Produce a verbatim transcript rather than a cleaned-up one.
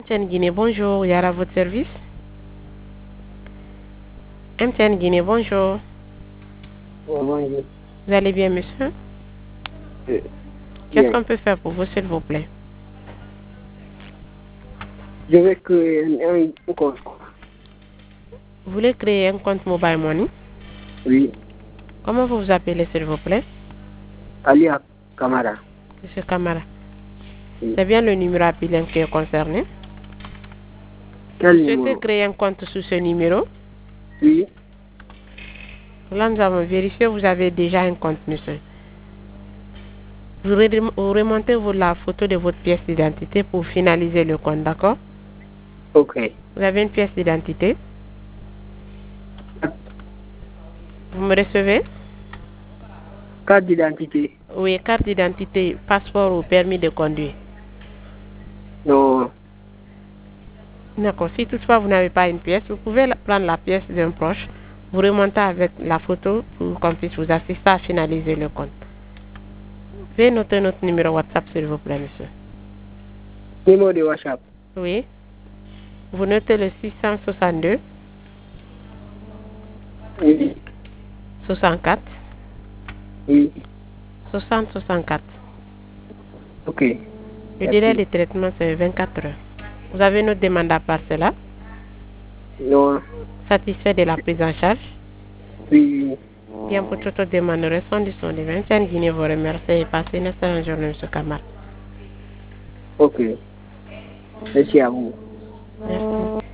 M T N Guinée, bonjour, Yara à votre service. M T N Guinée, bonjour. Oh, bonjour. Vous allez bien, monsieur? Euh, Qu'est-ce bien. qu'on peut faire pour vous, s'il vous plaît? Je vais créer un, un, un compte. Vous voulez créer un compte Mobile Money? Oui. Comment vous vous appelez, s'il vous plaît? Alia Camara. Monsieur Camara. Oui. C'est bien le numéro à bilan qui est concerné. Quel Vous souhaitez numéro? créer un compte sous ce numéro? Oui. Là, nous avons vérifié, vous avez déjà un compte, monsieur. Vous, rem- vous remontez vous, la photo de votre pièce d'identité pour finaliser le compte, d'accord? Ok. Vous avez une pièce d'identité? Vous me recevez? Carte d'identité? Oui, carte d'identité, passeport ou permis de conduire. Non. D'accord. Si toutefois vous n'avez pas une pièce, vous pouvez la- prendre la pièce d'un proche, vous remontez avec la photo pour qu'on puisse vous assister à finaliser le compte. Veuillez noter notre numéro WhatsApp, s'il vous plaît, monsieur. Numéro de WhatsApp? Oui. Vous notez le six cent soixante-deux, Oui. soixante-quatre, Oui. soixante, soixante-quatre. Ok. Le délai Merci. de traitement, c'est vingt-quatre heures. Vous avez une autre demande à part cela? Non. Satisfait de la prise en charge? Oui. Bien, pour toute autre demande, restons disponibles. M T N Guinée vous remercie et passez une excellente journée, monsieur Kamar. Ok. Merci à vous. Merci.